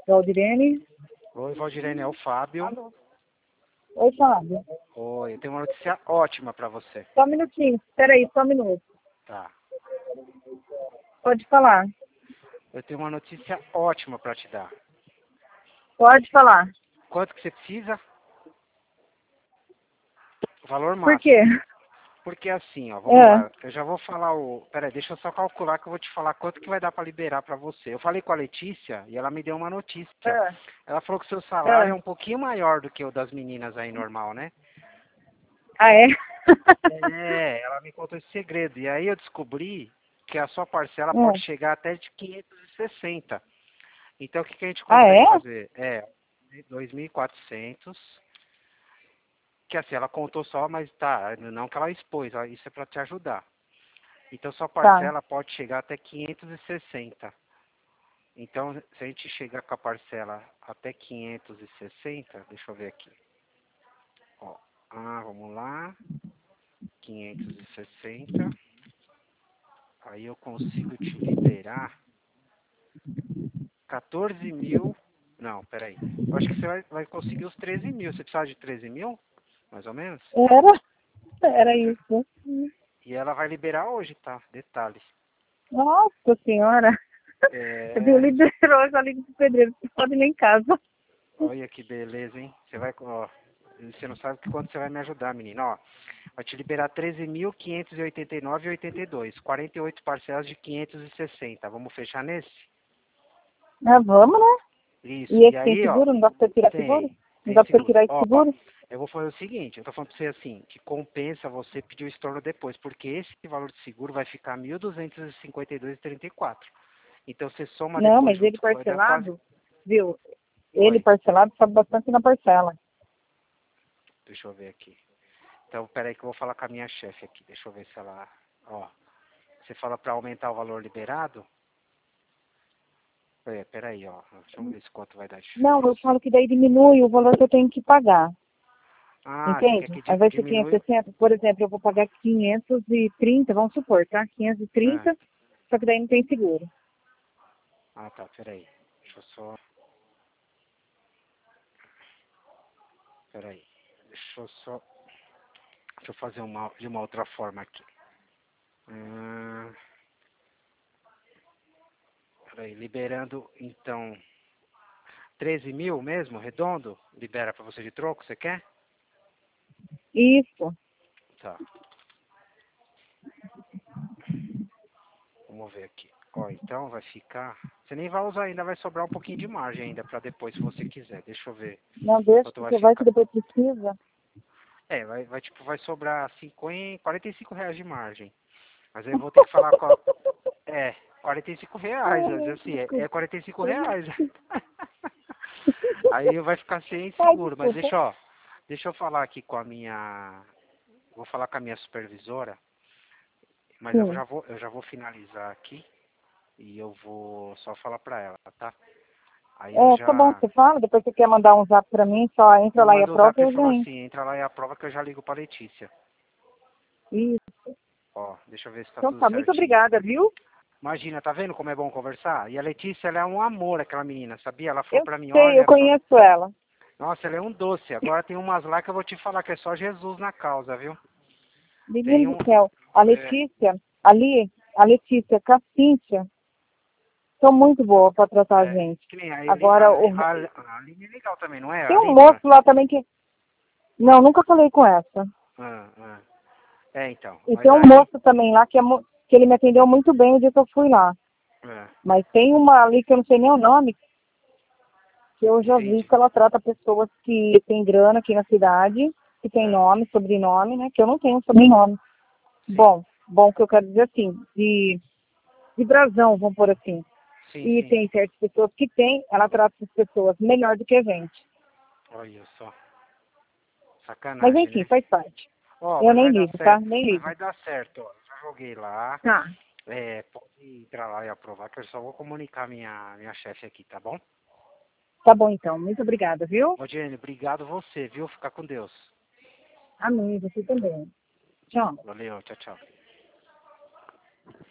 Valdirene. Oi, Valdirene, é o Fábio. Alô. Oi, Fábio. Oi, eu tenho uma notícia ótima pra você. Só um minutinho. Peraí, só um minuto. Tá. Pode falar. Eu tenho uma notícia ótima pra te dar. Pode falar. Quanto que você precisa? Valor Por máximo. quê? Porque assim, ó, vamos lá. Eu já vou falar o... Peraí, deixa eu só calcular que eu vou te falar quanto que vai dar pra liberar pra você. Eu falei com a Letícia e ela me deu uma notícia. Ela falou que o seu salário é um pouquinho maior do que o das meninas aí normal, né? Ah, é? É, ela me contou esse segredo. E aí eu descobri que a sua parcela pode chegar até de 560. Então o que que a gente consegue fazer? 2.400. Que assim, ela contou só, mas tá, não que ela expôs, isso é pra te ajudar. Então sua parcela pode chegar até 560. Então, se a gente chegar com a parcela até 560, deixa eu ver aqui. Ó, vamos lá. 560. Aí eu consigo te liberar 14 mil. Não, peraí. Eu acho que você vai conseguir os 13 mil. Você precisa de 13 mil? Mais ou menos? Era isso. E ela vai liberar hoje, tá? Detalhe. Nossa senhora. Viu, É. liberou a liga do pedreiro. Você pode ir lá em casa. Olha que beleza, hein? Você vai, ó, você não sabe quanto você vai me ajudar, menina. Ó, vai te liberar 13.589,82. 48 parcelas de 560. Vamos fechar nesse? Vamos, né? Isso. E esse E tem aí, ó, seguro? Não dá pra tirar seguro? tem. Não Tem dá pra seguro. tirar esse Ó, seguro? eu vou fazer o seguinte, eu tô falando pra você assim, que compensa você pedir o estorno depois, porque esse valor de seguro vai ficar 1.252,34. Então você soma Não, depois mas ele junto, vai dar quase... parcelado, viu? Ele Oi, parcelado sobe bastante na parcela. deixa eu ver aqui. Então, peraí que eu vou falar com a minha chefe aqui. Deixa eu ver se ela... Ó, você fala para aumentar o valor liberado? Peraí, ó. Deixa eu ver se quanto vai dar de Não, diferença. eu falo que daí diminui o valor que eu tenho que pagar. Ah, você quer Entende? que Ao invés de ser diminui? 560, por exemplo, eu vou pagar 530, vamos supor, tá? É. 530, só que daí não tem seguro. Ah, tá, peraí. Deixa eu só... Peraí. Deixa eu só... Deixa eu fazer de uma outra forma aqui. Peraí, liberando, então... 13 mil mesmo, redondo? Libera para você de troco, você quer? Isso. Tá. Vamos ver aqui. Ó, então vai ficar... Você nem vai usar ainda, vai sobrar um pouquinho de margem ainda para depois, se você quiser. Deixa eu ver Não deixa, quanto vai porque vai que ficar. depois precisa. Vai sobrar 50, R$ 45 de margem. Mas aí eu vou ter que falar com a... R$ 45, mas assim, é R$ 45. Aí vai ficar sem Ai, seguro, mas desculpa. deixa eu falar aqui com a minha... Vou falar com a minha supervisora, mas Sim. eu já vou finalizar aqui e eu vou só falar pra ela, tá? Aí eu Tá bom, já... você fala, depois você quer mandar um zap pra mim, só entra Eu lá e mando o aprova zap e e eu já falo entro. assim, entra lá e aprova que eu já ligo pra Letícia. Isso. Ó, deixa eu ver se tá Então tudo tá, muito certinho. obrigada, viu? Imagina, tá vendo como é bom conversar? E a Letícia, ela é um amor, aquela menina, sabia? Ela falou Eu pra mim, sei, eu olha só... conheço ela. Nossa, ela é um doce. Agora tem umas lá que eu vou te falar que é só Jesus na causa, viu? Tem Menino um... do céu, a Letícia, ali, a Letícia com a Cíntia, são muito boas pra tratar a gente. Que nem Agora, a Aline é legal também, não é? A tem um Aline, moço lá também que... Não, nunca falei com essa. ah, ah. Então. E Mas tem um aí... moço também lá que ele me atendeu muito bem o dia que eu fui lá. É, Mas tem uma ali que eu não sei nem o nome, que eu já vi entendi. que ela trata pessoas que têm grana aqui na cidade, que tem É, nome, sobrenome, né? Que eu não tenho sobrenome. sim. Bom que eu quero dizer assim, de brasão, vamos por assim. Sim, E sim. tem certas pessoas que tem, ela trata as pessoas melhor do que a gente. Olha só. Mas Sacanagem, enfim, né? faz parte. Ó, Eu mas nem vai dar ligo, tá? certo. Nem Mas ligo. vai dar certo, ó. Já joguei lá. Tá, Pode entrar lá e aprovar, que eu só vou comunicar minha chefe aqui, tá bom? tá bom então. Muito obrigada, viu? Rodiane, obrigado você, viu? Fica com Deus. Amém, você também. Tchau. Valeu, tchau, tchau.